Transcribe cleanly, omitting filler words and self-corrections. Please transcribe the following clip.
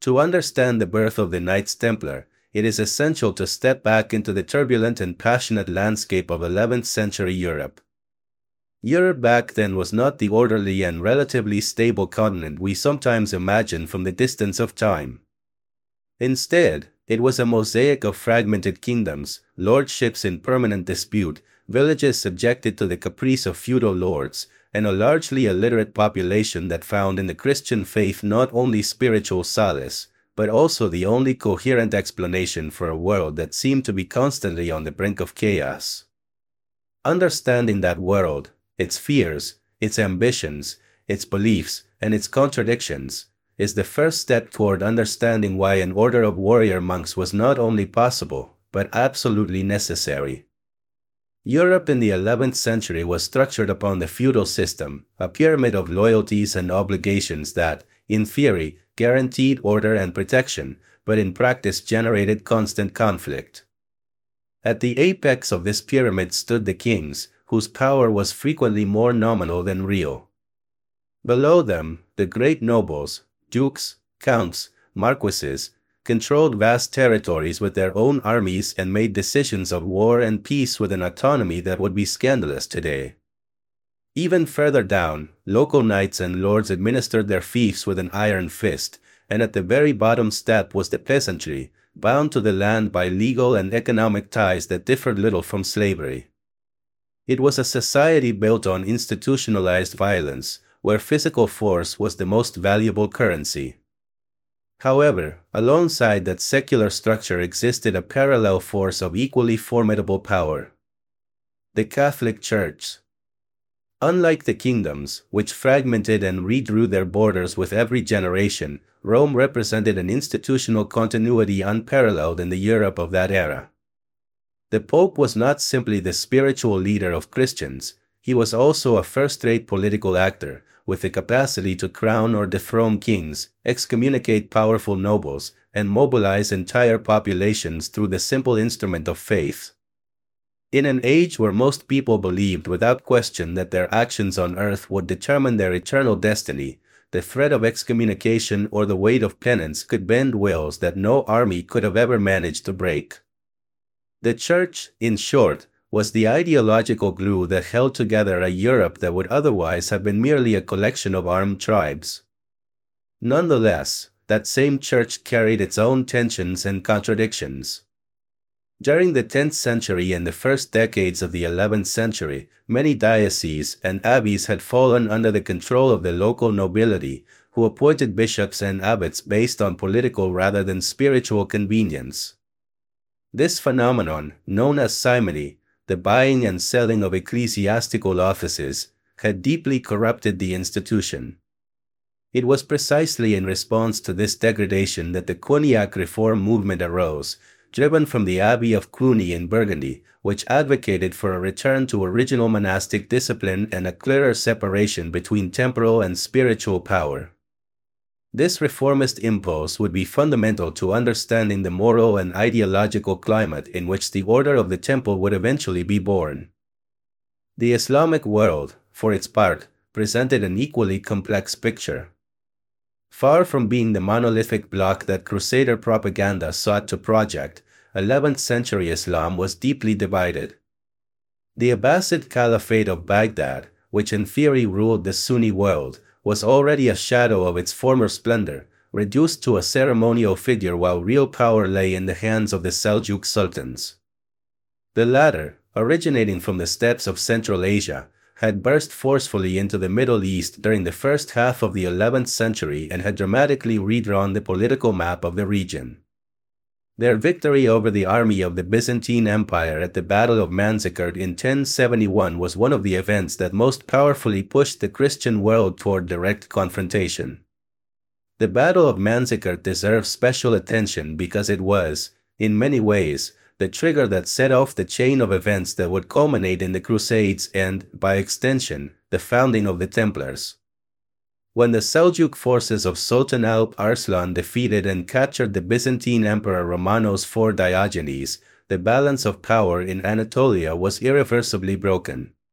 To understand the birth of the Knights Templar, it is essential to step back into the turbulent and passionate landscape of 11th century Europe. Europe back then was not the orderly and relatively stable continent we sometimes imagine from the distance of time. Instead, it was a mosaic of fragmented kingdoms, lordships in permanent dispute, villages subjected to the caprice of feudal lords, and a largely illiterate population that found in the Christian faith not only spiritual solace, but also the only coherent explanation for a world that seemed to be constantly on the brink of chaos. Understanding that world, its fears, its ambitions, its beliefs, and its contradictions, is the first step toward understanding why an order of warrior monks was not only possible, but absolutely necessary. Europe in the 11th century was structured upon the feudal system, a pyramid of loyalties and obligations that, in theory, guaranteed order and protection, but in practice generated constant conflict. At the apex of this pyramid stood the kings, whose power was frequently more nominal than real. Below them, the great nobles, dukes, counts, marquises, controlled vast territories with their own armies and made decisions of war and peace with an autonomy that would be scandalous today. Even further down, local knights and lords administered their fiefs with an iron fist, and at the very bottom step was the peasantry, bound to the land by legal and economic ties that differed little from slavery. It was a society built on institutionalized violence, where physical force was the most valuable currency. However, alongside that secular structure existed a parallel force of equally formidable power: the Catholic Church. Unlike the kingdoms, which fragmented and redrew their borders with every generation, Rome represented an institutional continuity unparalleled in the Europe of that era. The Pope was not simply the spiritual leader of Christians, he was also a first-rate political actor, with the capacity to crown or dethrone kings, excommunicate powerful nobles, and mobilize entire populations through the simple instrument of faith. In an age where most people believed without question that their actions on earth would determine their eternal destiny, the threat of excommunication or the weight of penance could bend wills that no army could have ever managed to break. The Church, in short, was the ideological glue that held together a Europe that would otherwise have been merely a collection of armed tribes. Nonetheless, that same Church carried its own tensions and contradictions. During the 10th century and the first decades of the 11th century, many dioceses and abbeys had fallen under the control of the local nobility, who appointed bishops and abbots based on political rather than spiritual convenience. This phenomenon, known as simony, the buying and selling of ecclesiastical offices, had deeply corrupted the institution. It was precisely in response to this degradation that the Cluniac reform movement arose, driven from the Abbey of Cluny in Burgundy, which advocated for a return to original monastic discipline and a clearer separation between temporal and spiritual power. This reformist impulse would be fundamental to understanding the moral and ideological climate in which the Order of the Temple would eventually be born. The Islamic world, for its part, presented an equally complex picture. Far from being the monolithic bloc that Crusader propaganda sought to project, 11th century Islam was deeply divided. The Abbasid Caliphate of Baghdad, which in theory ruled the Sunni world, was already a shadow of its former splendor, reduced to a ceremonial figure while real power lay in the hands of the Seljuk sultans. The latter, originating from the steppes of Central Asia, had burst forcefully into the Middle East during the first half of the 11th century and had dramatically redrawn the political map of the region. Their victory over the army of the Byzantine Empire at the Battle of Manzikert in 1071 was one of the events that most powerfully pushed the Christian world toward direct confrontation. The Battle of Manzikert deserves special attention because it was, in many ways, the trigger that set off the chain of events that would culminate in the Crusades and, by extension, the founding of the Templars. When the Seljuk forces of Sultan Alp Arslan defeated and captured the Byzantine Emperor Romanos IV Diogenes, the balance of power in Anatolia was irreversibly broken.